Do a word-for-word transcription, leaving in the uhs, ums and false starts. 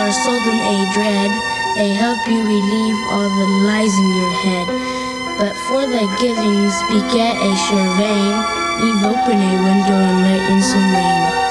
are seldom a dread. They help you relieve all the lies in your head. But for the givings beget a sure vein, leave open a window and let in some rain.